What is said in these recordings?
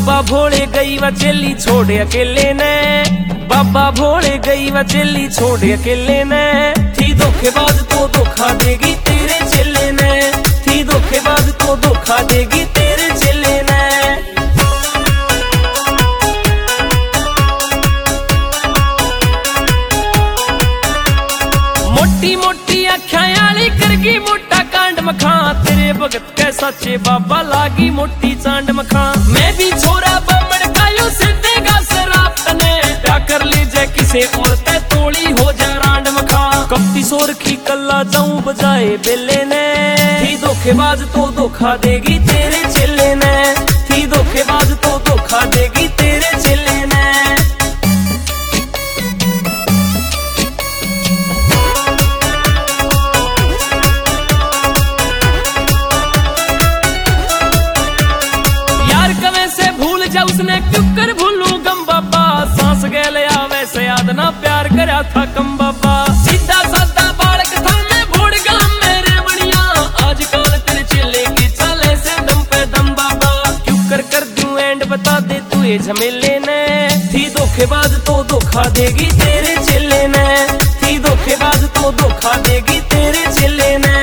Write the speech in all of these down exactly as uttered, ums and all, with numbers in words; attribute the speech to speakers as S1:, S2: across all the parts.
S1: बाबा भोले गई व चेली छोड़े अकेले ने, बाबा भोले गई व चेली छोड़े अकेले ने। थी धोखेबाज तो धोखा देगी तेरे चेले ने, थी धोखेबाज तो धोखा देगी तेरे चेले ने। मोटी मोटी अख्याली करगी मोटा कांड मखा, तेरे भगत के सच्चे बाबा लागी मोटी चांड मखा। मैं भी छोरा बमड़ कायो से देगा शराब तने, क्या कर लीजे किसे और ते तोड़ी हो जा रांड मखा। कपटी सोर की कल्ला जाऊं बजाए बेले ने, थी धोखेबाज तो धोखा देगी तेरे चेले ने, थी धोखेबाज तो धोखा देगी तेरे चेले ने। भूल जा उसने क्यों कर भूलू गम बाबा, सांस गैले आवे से याद ना प्यार करया था कम बाबा। सीधा साधा बालक था मैं भूल गया मेरे बढ़िया, आजकल तेरे चेले की चाले से दम पे दम बाबा। क्यों कर कर दूं एंड बता दे तू ये झमेले ने, थी धोखेबाज तो धोखा देगी तेरे चेले ने, थी धोखेबाज तो धोखा देगी तेरे चेले ने।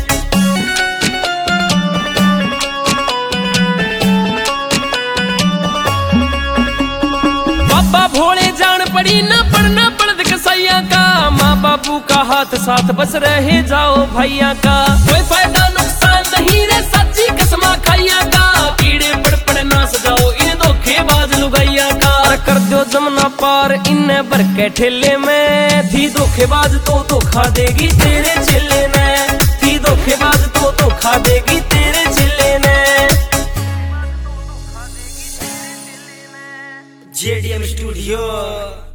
S1: बाबा भोले जान पड़ी ना पढ़ना पड़द कसाइया का, माँ बापू का हाथ साथ बस रहे जाओ भैया का। कोई फायदा नुकसान नहीं रे सच्ची कसमा खाइया का, कीड़े पड़ पड़ ना सजाओ इन धोखेबाज लुगाइया का। और कर दो जमना पार इन्ने भर के ठेले में, थी धोखेबाज तो धोखा देगी तेरे चेले ने, थी धोखेबाज तो धोखा देगी तेरे चेले ने।
S2: JDM studio.